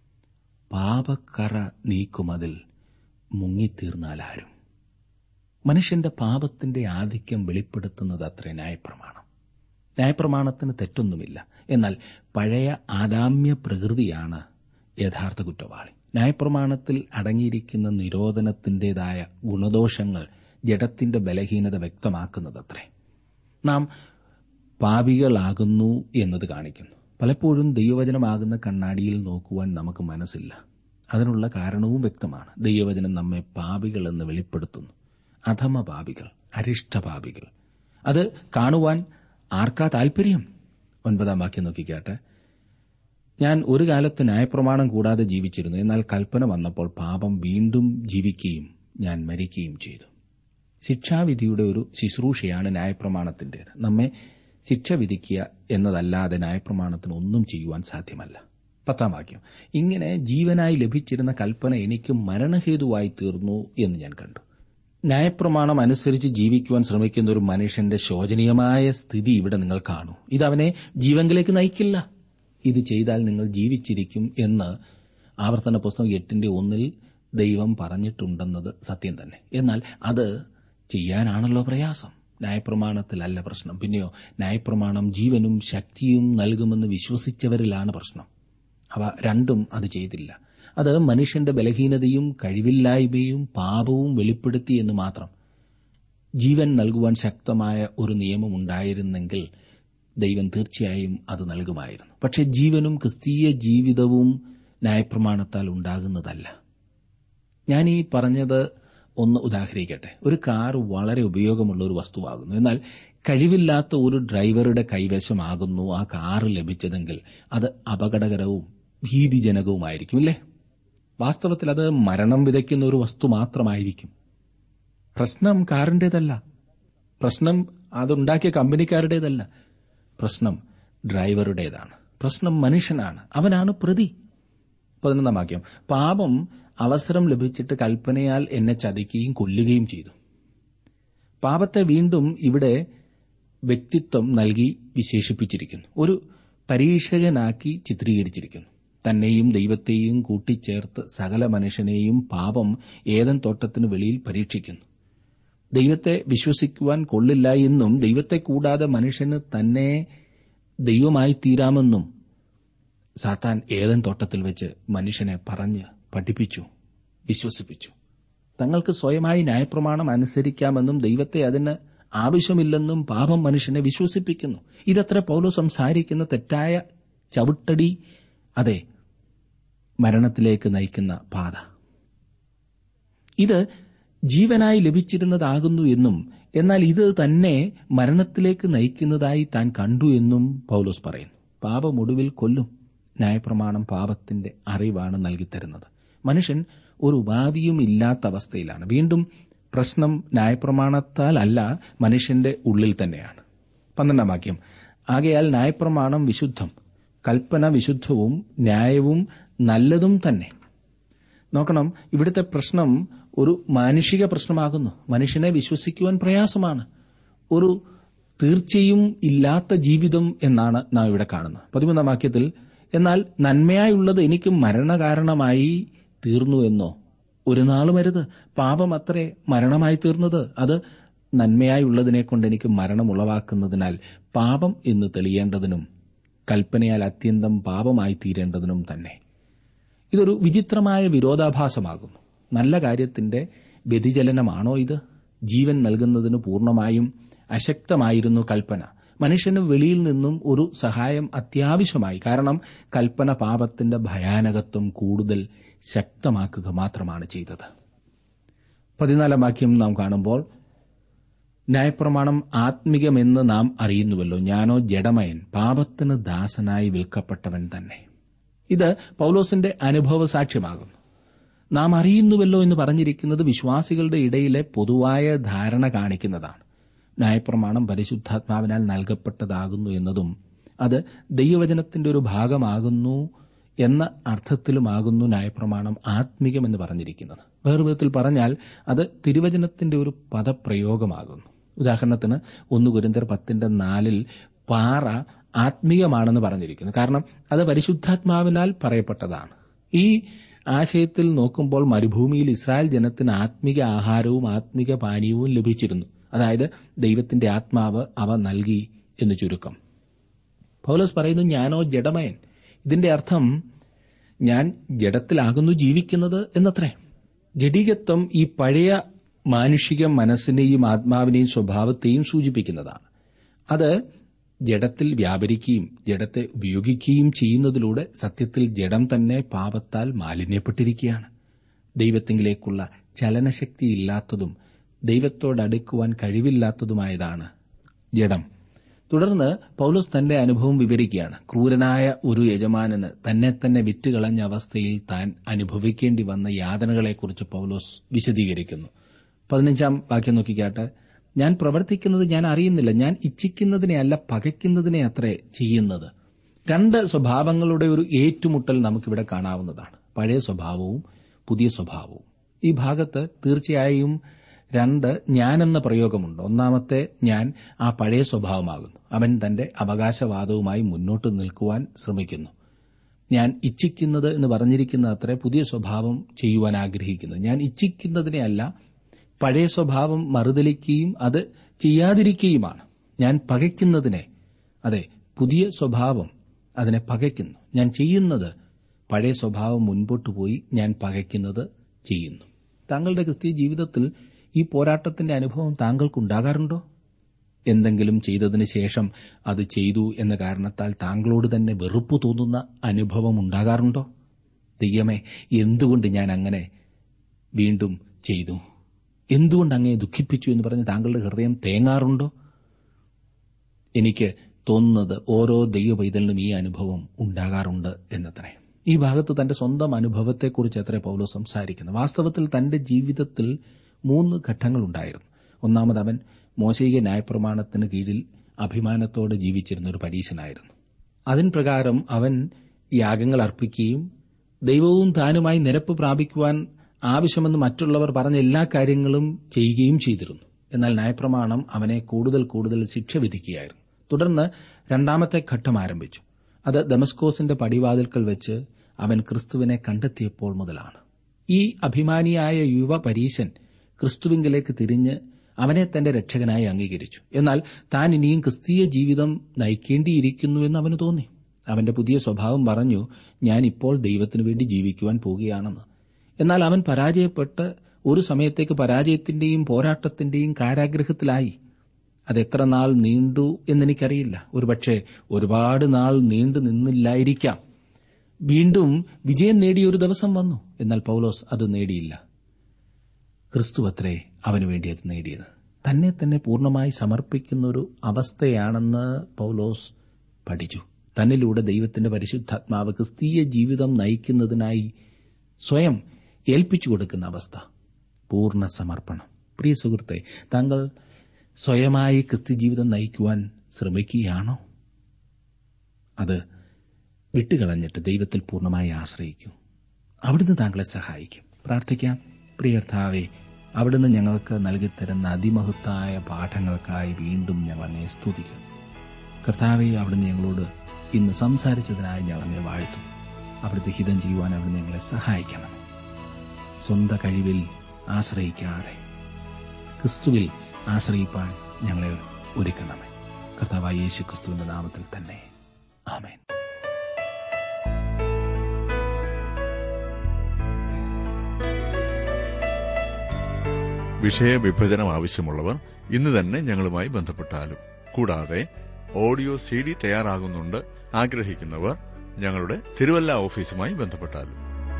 പാപക്കറ നീക്കുമതിൽ മുങ്ങിത്തീർന്നാലാരും. മനുഷ്യന്റെ പാപത്തിന്റെ ആധിക്യം വെളിപ്പെടുത്തുന്നത് അത്രേ ന്യായപ്രമാണം. ന്യായപ്രമാണത്തിന് തെറ്റൊന്നുമില്ല. എന്നാൽ പഴയ ആദാമ്യ പ്രകൃതിയാണ് യഥാർത്ഥ കുറ്റവാളി. ന്യായപ്രമാണത്തിൽ അടങ്ങിയിരിക്കുന്ന നിരോധനത്തിന്റേതായ ഗുണദോഷങ്ങൾ ജഡത്തിന്റെ ബലഹീനത വ്യക്തമാക്കുന്നതത്രേ. നാം പാപികളാകുന്നു എന്നത് കാണിക്കുന്നു. പലപ്പോഴും ദൈവവചനമാകുന്ന കണ്ണാടിയിൽ നോക്കുവാൻ നമുക്ക് മനസ്സില്ല. അതിനുള്ള കാരണവും വ്യക്തമാണ്. ദൈവവചനം നമ്മെ പാപികളെന്ന് വെളിപ്പെടുത്തുന്നു. അധമ പാപികൾ, അരിഷ്ടപാപികൾ. അത് കാണുവാൻ ആർക്കാ താൽപര്യം? ഒൻപതാം വാക്യം നോക്കിക്കാട്ടെ. ഞാൻ ഒരു കാലത്ത് ന്യായപ്രമാണം കൂടാതെ ജീവിച്ചിരുന്നു. എന്നാൽ കൽപ്പന വന്നപ്പോൾ പാപം വീണ്ടും ജീവിക്കുകയും ഞാൻ മരിക്കുകയും ചെയ്തു. ശിക്ഷാവിധിയുടെ ഒരു ശുശ്രൂഷയാണ് ന്യായപ്രമാണത്തിന്റേത്. നമ്മെ ശിക്ഷ വിധിക്കുക എന്നതല്ലാതെ ന്യായപ്രമാണത്തിന് ഒന്നും ചെയ്യുവാൻ സാധ്യമല്ല. പത്താം വാക്യം. ഇങ്ങനെ ജീവനായി ലഭിച്ചിരുന്ന കൽപ്പന എനിക്ക് മരണഹേതുവായി തീർന്നു എന്ന് ഞാൻ കണ്ടു. ന്യായപ്രമാണം അനുസരിച്ച് ജീവിക്കുവാൻ ശ്രമിക്കുന്ന ഒരു മനുഷ്യന്റെ ശോചനീയമായ സ്ഥിതി ഇവിടെ നിങ്ങൾ കാണൂ. ഇതവനെ ജീവങ്കിലേക്ക് നയിക്കില്ല. ഇത് ചെയ്താൽ നിങ്ങൾ ജീവിച്ചിരിക്കും എന്ന് ആവർത്തന പുസ്തകം എട്ടിന്റെ ഒന്നിൽ ദൈവം പറഞ്ഞിട്ടുണ്ടെന്നത് സത്യം തന്നെ. എന്നാൽ അത് ചെയ്യാനാണല്ലോ പ്രയാസം. ന്യായപ്രമാണത്തിലല്ല പ്രശ്നം. പിന്നെയോ ന്യായപ്രമാണം ജീവനും ശക്തിയും നൽകുമെന്ന് വിശ്വസിച്ചവരിലാണ് പ്രശ്നം. അവ രണ്ടും അത് ചെയ്തില്ല. അത് മനുഷ്യന്റെ ബലഹീനതയും കഴിവില്ലായ്മയും പാപവും വെളിപ്പെടുത്തി എന്ന് മാത്രം. ജീവൻ നൽകുവാൻ ശക്തമായ ഒരു നിയമം ഉണ്ടായിരുന്നെങ്കിൽ ദൈവം തീർച്ചയായും അത് നൽകുമായിരുന്നു. പക്ഷെ ജീവനും ക്രിസ്തീയ ജീവിതവും ന്യായപ്രമാണത്താൽ ഉണ്ടാകുന്നതല്ല. ഞാൻ ഈ പറഞ്ഞത് ഒന്ന് ഉദാഹരിക്കട്ടെ. ഒരു കാർ വളരെ ഉപയോഗമുള്ള ഒരു വസ്തുവാകുന്നു. എന്നാൽ കഴിവില്ലാത്ത ഒരു ഡ്രൈവറുടെ കൈവശമാകുന്നു ആ കാറ് ലഭിച്ചതെങ്കിൽ അത് അപകടകരവും ഭീതിജനകവുമായിരിക്കും, ഇല്ലേ? വാസ്തവത്തിൽ അത് മരണം വിതയ്ക്കുന്ന ഒരു വസ്തു മാത്രമായിരിക്കും. പ്രശ്നം കാറിന്റേതല്ല, പ്രശ്നം അതുണ്ടാക്കിയ കമ്പനിക്കാരുടേതല്ല, പ്രശ്നം ഡ്രൈവറുടേതാണ്, പ്രശ്നം മനുഷ്യനാണ്. അവനാണ് പ്രതി. പതിനൊന്നാം വാക്യം. പാപം അവസരം ലഭിച്ചിട്ട് കൽപ്പനയാൽ എന്നെ ചതിക്കുകയും കൊല്ലുകയും ചെയ്തു. പാപത്തെ വീണ്ടും ഇവിടെ വ്യക്തിത്വം നൽകി വിശേഷിപ്പിച്ചിരിക്കുന്നു. ഒരു പരീക്ഷകനാക്കി ചിത്രീകരിച്ചിരിക്കുന്നു. തന്നെയും ദൈവത്തെയും കൂട്ടിച്ചേർത്ത് സകല മനുഷ്യനെയും പാപം ഏദൻ തോട്ടത്തിന് വെളിയിൽ പരീക്ഷിക്കുന്നു. ദൈവത്തെ വിശ്വസിക്കുവാൻ കൊള്ളില്ല എന്നും ദൈവത്തെ കൂടാതെ മനുഷ്യന് തന്നെ ദൈവമായി തീരാമെന്നും സാത്താൻ ഏദൻ തോട്ടത്തിൽ വെച്ച് മനുഷ്യനെ പറഞ്ഞ് പഠിപ്പിച്ചു, വിശ്വസിപ്പിച്ചു. തങ്ങൾക്ക് സ്വയമായി ന്യായപ്രമാണം അനുസരിക്കാമെന്നും ദൈവത്തെ അതിന് ആവശ്യമില്ലെന്നും പാപം മനുഷ്യനെ വിശ്വസിപ്പിക്കുന്നു. ഇതത്ര പൗലോസ് സംസാരിക്കുന്ന തെറ്റായ ചവിട്ടടി, അതെ, മരണത്തിലേക്ക് നയിക്കുന്ന പാത. ഇത് ജീവനായി ലഭിച്ചിരുന്നതാകുന്നു എന്നും എന്നാൽ ഇത് തന്നെ മരണത്തിലേക്ക് നയിക്കുന്നതായി താൻ കണ്ടു എന്നും പൗലോസ് പറയുന്നു. പാപമൊടുവിൽ കൊല്ലും. ന്യായപ്രമാണം പാപത്തിന്റെ അറിവാണ് നൽകിത്തരുന്നത്. മനുഷ്യൻ ഒരു ഉപാധിയും ഇല്ലാത്ത അവസ്ഥയിലാണ്. വീണ്ടും പ്രശ്നം ന്യായപ്രമാണത്താൽ അല്ല, മനുഷ്യന്റെ ഉള്ളിൽ തന്നെയാണ്. പന്ത്രണ്ടാം വാക്യം, ആകയാൽ ന്യായപ്രമാണം വിശുദ്ധം, കൽപ്പന വിശുദ്ധവും ന്യായവും നല്ലതും തന്നെ. നോക്കണം, ഇവിടുത്തെ പ്രശ്നം ഒരു മാനുഷിക പ്രശ്നമാകുന്നു. മനുഷ്യനെ വിശ്വസിക്കുവാൻ പ്രയാസമാണ്. ഒരു തീർച്ചയും ഇല്ലാത്ത ജീവിതം എന്നാണ് നാം ഇവിടെ കാണുന്നത്. പതിമൂന്നാം വാക്യത്തിൽ, എന്നാൽ നന്മയായുള്ളത് എനിക്ക് മരണകാരണമായി തീർന്നു എന്നോ? ഒരു നാളും അരുത്. പാപം അത്രേ മരണമായി തീർന്നത്. അത് നന്മയായുള്ളതിനെ കൊണ്ട് എനിക്ക് മരണം ഉളവാക്കുന്നതിനാൽ പാപം എന്ന് തെളിയേണ്ടതിനും കൽപ്പനയാൽ അത്യന്തം പാപമായി തീരേണ്ടതിനും തന്നെ. ഇതൊരു വിചിത്രമായ വിരോധാഭാസമാകുന്നു. നല്ല കാര്യത്തിന്റെ വ്യതിചലനമാണോ ഇത്? ജീവൻ നൽകുന്നതിന് പൂർണ്ണമായും അശക്തമായിരുന്നു കൽപ്പന. മനുഷ്യന് വെളിയിൽ നിന്നും ഒരു സഹായം അത്യാവശ്യമായി. കാരണം കൽപ്പന പാപത്തിന്റെ ഭയാനകത്വം കൂടുതൽ ശക്തമാക്കുക മാത്രമാണ് ചെയ്തത്. പതിനാലാം വാക്യം നാം കാണുമ്പോൾ, ന്യായപ്രമാണം ആത്മികമെന്ന് നാം അറിയുന്നുവല്ലോ, ഞാനോ ജഡമയൻ, പാപത്തിന് ദാസനായി വിൽക്കപ്പെട്ടവൻ തന്നെ. ഇത് പൌലോസിന്റെ അനുഭവ സാക്ഷ്യമാകുന്നു. നാം അറിയുന്നുവല്ലോ എന്ന് പറഞ്ഞിരിക്കുന്നത് വിശ്വാസികളുടെ ഇടയിലെ പൊതുവായ ധാരണ കാണിക്കുന്നതാണ്. ന്യായപ്രമാണം പരിശുദ്ധാത്മാവിനാൽ നൽകപ്പെട്ടതാകുന്നു എന്നതും അത് ദൈവവചനത്തിന്റെ ഒരു ഭാഗമാകുന്നു എന്ന അർത്ഥത്തിലുമാകുന്നു ന്യായപ്രമാണം ആത്മികമെന്ന് പറഞ്ഞിരിക്കുന്നത്. വേറെ വിധത്തിൽ പറഞ്ഞാൽ അത് തിരുവചനത്തിന്റെ ഒരു പദപ്രയോഗമാകുന്നു. ഉദാഹരണത്തിന് ഒന്ന് കൊരിന്ത്യർ പത്തിന്റെ നാലിൽ പാറ ആത്മീയമാണെന്ന് പറഞ്ഞിരിക്കുന്നു. കാരണം അത് പരിശുദ്ധാത്മാവിനാൽ പറയപ്പെട്ടതാണ്. ഈ ആശയത്തിൽ നോക്കുമ്പോൾ മരുഭൂമിയിൽ ഇസ്രായേൽ ജനത്തിന് ആത്മീക ആഹാരവും ആത്മീക പാനീയവും ലഭിച്ചിരുന്നു. അതായത് ദൈവത്തിന്റെ ആത്മാവ് അവ നൽകി എന്ന് ചുരുക്കം. പൗലോസ് പറയുന്നു, ഞാനോ ജഡമയൻ. ഇതിന്റെ അർത്ഥം ഞാൻ ജഡത്തിലാകുന്നു ജീവിക്കുന്നത് എന്നത്രേ. ജഡീകത്വം ഈ പഴയ മാനുഷിക മനസ്സിനെയും ആത്മാവിനെയും സ്വഭാവത്തെയും സൂചിപ്പിക്കുന്നതാണ്. അത് ജഡത്തിൽ വ്യാപരിക്കുകയും ജഡത്തെ ഉപയോഗിക്കുകയും ചെയ്യുന്നതിലൂടെ സത്യത്തിൽ ജഡം തന്നെ പാപത്താൽ മാലിന്യപ്പെട്ടിരിക്കുകയാണ്. ദൈവത്തിങ്കിലേക്കുള്ള ചലനശക്തിയില്ലാത്തതും ദൈവത്തോടടുക്കുവാൻ കഴിവില്ലാത്തതുമായതാണ് ജഡം. തുടർന്ന് പൌലോസ് തന്റെ അനുഭവം വിവരിക്കുകയാണ്. ക്രൂരനായ ഒരു യജമാനന് തന്നെ തന്നെ വിറ്റുകളഞ്ഞ അവസ്ഥയിൽ താൻ അനുഭവിക്കേണ്ടി വന്ന യാതനകളെക്കുറിച്ച് പൌലോസ് വിശദീകരിക്കുന്നു. പതിനഞ്ചാം വാക്യം നോക്കിക്കാട്ടെ. ഞാൻ പ്രവർത്തിക്കുന്നത് ഞാൻ അറിയുന്നില്ല, ഞാൻ ഇച്ഛിക്കുന്നതിനെ അല്ല പകയ്ക്കുന്നതിനെ അത്രേ ചെയ്യുന്നത്. രണ്ട് സ്വഭാവങ്ങളുടെ ഒരു ഏറ്റുമുട്ടൽ നമുക്കിവിടെ കാണാവുന്നതാണ്. പഴയ സ്വഭാവവും പുതിയ സ്വഭാവവും. ഈ ഭാഗത്ത് തീർച്ചയായും രണ്ട് ഞാൻ എന്ന പ്രയോഗമുണ്ട്. ഒന്നാമത്തെ ഞാൻ ആ പഴയ സ്വഭാവമാകുന്നു. അവൻ തന്റെ അവകാശവാദവുമായി മുന്നോട്ട് നിൽക്കുവാൻ ശ്രമിക്കുന്നു. ഞാൻ ഇച്ഛിക്കുന്നത് എന്ന് പറഞ്ഞിരിക്കുന്ന അത്രേ പുതിയ സ്വഭാവം ചെയ്യുവാൻ ആഗ്രഹിക്കുന്നത്. ഞാൻ ഇച്ഛിക്കുന്നതിനെ അല്ല, പഴയ സ്വഭാവം മറുതലിക്കുകയും അത് ചെയ്യാതിരിക്കുകയുമാണ്. ഞാൻ പകയ്ക്കുന്നതിനെ, അതെ, പുതിയ സ്വഭാവം അതിനെ പകയ്ക്കുന്നു. ഞാൻ ചെയ്യുന്നത് പഴയ സ്വഭാവം മുൻപോട്ട് പോയി ഞാൻ പകയ്ക്കുന്നത് ചെയ്യുന്നു. താങ്കളുടെ ക്രിസ്തീയ ജീവിതത്തിൽ ഈ പോരാട്ടത്തിന്റെ അനുഭവം താങ്കൾക്കുണ്ടാകാറുണ്ടോ? എന്തെങ്കിലും ചെയ്തതിന് ശേഷം അത് ചെയ്തു എന്ന കാരണത്താൽ താങ്കളോട് തന്നെ വെറുപ്പ് തോന്നുന്ന അനുഭവം ഉണ്ടാകാറുണ്ടോ? ദൈവമേ, എന്തുകൊണ്ട് ഞാൻ അങ്ങനെ വീണ്ടും ചെയ്തു, എന്തുകൊണ്ട് അങ്ങനെ ദുഃഖിപ്പിച്ചു എന്ന് പറഞ്ഞ് താങ്കളുടെ ഹൃദയം തേങ്ങാറുണ്ടോ? എനിക്ക് തോന്നുന്നത് ഓരോ ദൈവ പൈതലിനും ഈ അനുഭവം ഉണ്ടാകാറുണ്ട് എന്നത്രേ. ഈ ഭാഗത്ത് തന്റെ സ്വന്തം അനുഭവത്തെക്കുറിച്ച് അത്രേ പൗലോസ് സംസാരിക്കുന്നു. വാസ്തവത്തിൽ തന്റെ ജീവിതത്തിൽ മൂന്ന് ഘട്ടങ്ങളുണ്ടായിരുന്നു. ഒന്നാമത്, അവൻ മോശയിക ന്യായപ്രമാണത്തിന് കീഴിൽ അഭിമാനത്തോടെ ജീവിച്ചിരുന്ന ഒരു പരീശനായിരുന്നു. അതിൻ പ്രകാരം അവൻ യാഗങ്ങൾ അർപ്പിക്കുകയും ദൈവവും താനുമായി നിരപ്പ് പ്രാപിക്കുവാൻ ആവശ്യമെന്ന് മറ്റുള്ളവർ പറഞ്ഞ എല്ലാ കാര്യങ്ങളും ചെയ്യുകയും ചെയ്തിരുന്നു. എന്നാൽ ന്യായപ്രമാണം അവനെ കൂടുതൽ കൂടുതൽ ശിക്ഷ വിധിക്കുകയായിരുന്നു. തുടർന്ന് രണ്ടാമത്തെ ഘട്ടം ആരംഭിച്ചു. അത് ദമസ്കോസിന്റെ പടിവാതിൽക്കൽ വെച്ച് അവൻ ക്രിസ്തുവിനെ കണ്ടെത്തിയപ്പോൾ മുതലാണ്. ഈ അഭിമാനിയായ യുവ പരീശൻ ക്രിസ്തുവിങ്കിലേക്ക് തിരിഞ്ഞ് അവനെ തന്റെ രക്ഷകനായി അംഗീകരിച്ചു. എന്നാൽ താൻ ഇനിയും ക്രിസ്തീയ ജീവിതം നയിക്കേണ്ടിയിരിക്കുന്നുവെന്ന് അവന് തോന്നി. അവന്റെ പുതിയ സ്വഭാവം പറഞ്ഞു, ഞാൻ ഇപ്പോൾ ദൈവത്തിനു വേണ്ടി ജീവിക്കുവാൻ പോകുകയാണെന്ന്. എന്നാൽ അവൻ പരാജയപ്പെട്ട് ഒരു സമയത്തേക്ക് പരാജയത്തിന്റെയും പോരാട്ടത്തിന്റെയും കാരാഗ്രഹത്തിലായി. അതെത്ര നാൾ നീണ്ടു എന്നെനിക്കറിയില്ല. ഒരുപക്ഷെ ഒരുപാട് നാൾ നീണ്ടു നിന്നില്ലായിരിക്കാം. വീണ്ടും വിജയം നേടിയൊരു ദിവസം വന്നു. എന്നാൽ പൌലോസ് അത് നേടിയില്ല. ക്രിസ്തു അത്രേ അവനുവേണ്ടി അത് നേടിയത്. തന്നെ തന്നെ പൂർണ്ണമായി സമർപ്പിക്കുന്നൊരു അവസ്ഥയാണെന്ന് പൌലോസ് പഠിച്ചു. തന്നിലൂടെ ദൈവത്തിന്റെ പരിശുദ്ധാത്മാവ് ക്രിസ്തീയ ജീവിതം നയിക്കുന്നതിനായി സ്വയം ഏൽപ്പിച്ചു കൊടുക്കുന്ന അവസ്ഥ, പൂർണ്ണ സമർപ്പണം. പ്രിയ സുഹൃത്തെ, താങ്കൾ സ്വയമായി ക്രിസ്ത്യ ജീവിതം നയിക്കുവാൻ ശ്രമിക്കുകയാണോ? അത് വിട്ടുകളഞ്ഞിട്ട് ദൈവത്തിൽ പൂർണ്ണമായി ആശ്രയിക്കൂ. അവിടുന്ന് താങ്കളെ സഹായിക്കും. പ്രാർത്ഥിക്കാം. പ്രിയ കർത്താവേ, അവിടുന്ന് ഞങ്ങൾക്ക് നൽകിത്തരുന്ന അതിമഹത്തായ പാഠങ്ങൾക്കായി വീണ്ടും ഞങ്ങൾ അങ്ങേ സ്തുതിക്കുന്നു. കർത്താവേ, അവിടുന്ന് ഞങ്ങളോട് ഇന്ന് സംസാരിച്ചതിനായി ഞങ്ങൾ അങ്ങേ വാഴ്ത്തും. അവിടുത്തെ ഹിതം ചെയ്യുവാൻ അവിടുന്ന് ഞങ്ങളെ സഹായിക്കണം. സ്വന്തം കഴിവിൽ ആശ്രയിക്കാതെ ക്രിസ്തുവിൽ ആശ്രയിപ്പാൻ ഞങ്ങളെ ഒരുക്കണമേ. കർത്താവായ യേശു ക്രിസ്തുവിന്റെ നാമത്തിൽ തന്നെ, ആമേൻ. വിഷയവിഭജനം ആവശ്യമുള്ളവർ ഇന്ന് തന്നെ ഞങ്ങളുമായി ബന്ധപ്പെട്ടാലും. കൂടാതെ ഓഡിയോ സി ഡി തയ്യാറാകുന്നുണ്ട് ആഗ്രഹിക്കുന്നവർ ഞങ്ങളുടെ തിരുവല്ല ഓഫീസുമായി ബന്ധപ്പെട്ടാലും.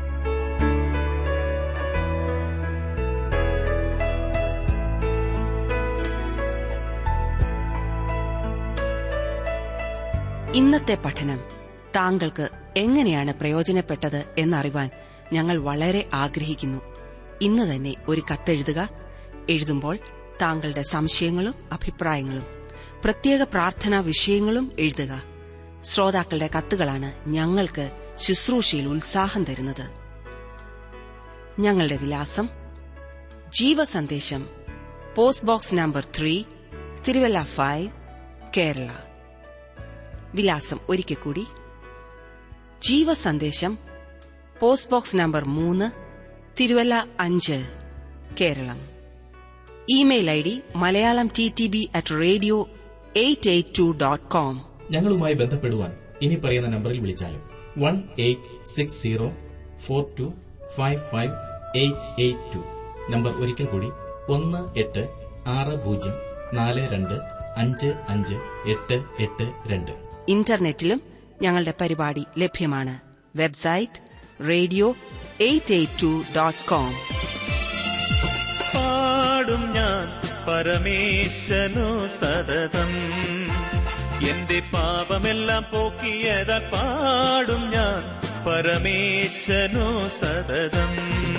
ഇന്നത്തെ പഠനം താങ്കൾക്ക് എങ്ങനെയാണ് പ്രയോജനപ്പെട്ടത് എന്നറിവാൻ ഞങ്ങൾ വളരെ ആഗ്രഹിക്കുന്നു. ഇന്ന് തന്നെ ഒരു കത്തെഴുതുക. എഴുതുമ്പോൾ താങ്കളുടെ സംശയങ്ങളും അഭിപ്രായങ്ങളും പ്രത്യേക പ്രാർത്ഥനാ വിഷയങ്ങളും എഴുതുക. ശ്രോതാക്കളുടെ കത്തുകളാണ് ഞങ്ങൾക്ക് ശുശ്രൂഷയിൽ ഉത്സാഹം തരുന്നത്. ഞങ്ങളുടെ വിലാസം: Jeevasandesham, post box number three, Thiruvalla five, Kerala. വിലാസം ഒരിക്കൽ കൂടി: ജീവസന്ദേശം, പോസ്റ്റ് ബോക്സ് നമ്പർ മൂന്ന്, തിരുവല്ല അഞ്ച്, Kerala. Email I D Malayalam T T B at radio eight eight two dot com. ഞങ്ങളുമായി ബന്ധപ്പെടുവാൻ ഇനി പറയുന്ന നമ്പറിൽ വിളിച്ചാലും one eight six zero four two five five eight eight two. Number ഒരിക്കൽ കൂടി: ഒന്ന് എട്ട് ആറ് പൂജ്യം നാല് രണ്ട് അഞ്ച് അഞ്ച് എട്ട് എട്ട് രണ്ട്. ഇന്റർനെറ്റിലും ഞങ്ങളുടെ പരിപാടി ലഭ്യമാണ്. Website radio eight eight two dot com. പാടും ഞാൻ പരമേശനു സതതം, എന്റെ പാപമെല്ലാം പോക്കിയതാ പാടും ഞാൻ പരമേശനു സതതം.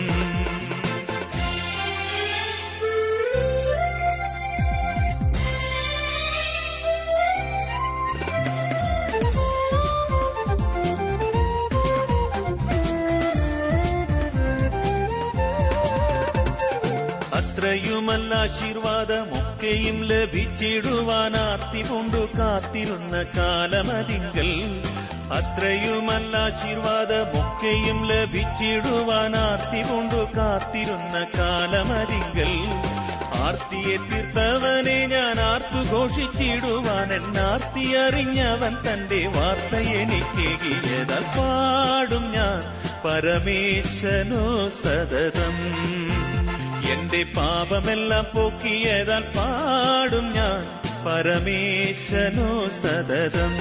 അത്രയുമല്ല ആശീർവാദമൊക്കെയും ലഭിച്ചിടുവാൻ ആർത്തി കൊണ്ടു കാത്തിരുന്ന കാലമതിങ്കൽ. അത്രയുമല്ല ആശീർവാദമൊക്കെയും ലഭിച്ചിടുവാൻ ആർത്തി കൊണ്ടു കാത്തിരുന്ന കാലമതിങ്കൽ. ആർത്തിയെ തീർത്തവനെ ഞാൻ ആർത്തു ഘോഷിച്ചിടുവാൻ എന്നാർത്തി അറിഞ്ഞവൻ തന്റെ വാർത്ത എനിക്കേകിയതാൽ പാടും ഞാൻ പരമേശനോ സതതം. എന്റെ പാപമെല്ലാം പോക്കിയതാൽ പാടും ഞാൻ പരമേശനോ സതതം.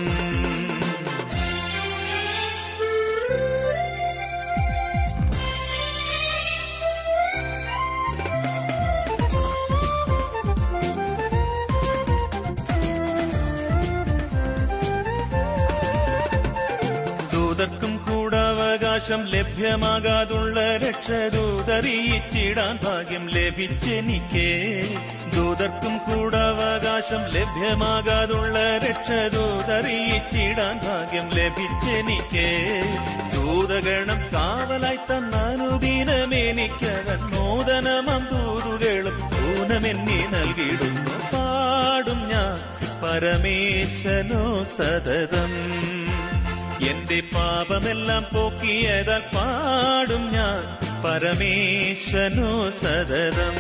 ദൂതർക്കും കൂടാവകാശം ലഭ്യമാകാതുള്ള രക്ഷദൂതറിയിച്ചിടാൻ ഭാഗ്യം ലഭിച്ചെനിക്ക്. ദൂതർക്കും കൂടാവകാശം ലഭ്യമാകാതുള്ള രക്ഷദൂതറിയിച്ചിടാൻ ഭാഗ്യം ലഭിച്ചെനിക്ക്. ദൂതഗണം കാവലായി തന്നാനുദീനമെനിക്കവൻ നൂതനമാം ദൂതുകളും ഊനമെന്നെ നൽകിയിടുന്നു. പാടും ഞാൻ പരമേശനോ സതതം. എന്റെ പാപമെല്ലാം പോക്കിയതാൽ പാടും ഞാൻ പരമേശനോ സതതം.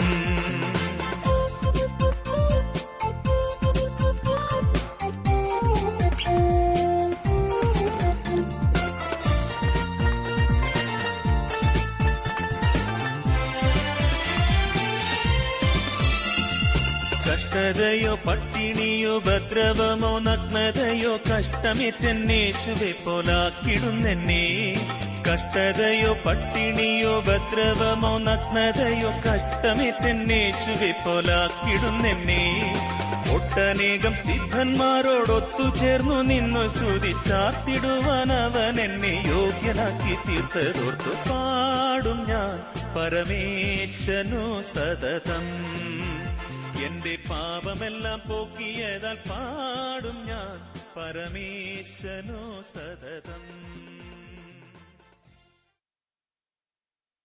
കഷ്ടതയോ പട്ടിണിയോ ഉപദ്രവമോ നഗ്നതയോ കഷ്ടമേറ്റന്നേശുവെ പോലാക്കിടുന്നെന്നെ. കഷ്ടതയോ പട്ടിണിയോ ഉപദ്രവമോ നഗ്നതയോ കഷ്ടമേറ്റന്നേശുവെ പോലാക്കിടുന്നെന്നെ. ഒട്ടനേകം സിദ്ധന്മാരോടൊത്തുചേർന്നു നിന്നു സ്തുതിച്ചാർത്തിടുവാൻ അവൻ എന്നെ യോഗ്യനാക്കി തീർത്തതോർത്തു പാടും ഞാൻ പരമേശനു സതതം. എന്റെ പാപമെല്ലാം പോക്കിയതാൽ പാടും ഞാൻ പരമേശനു സതതം.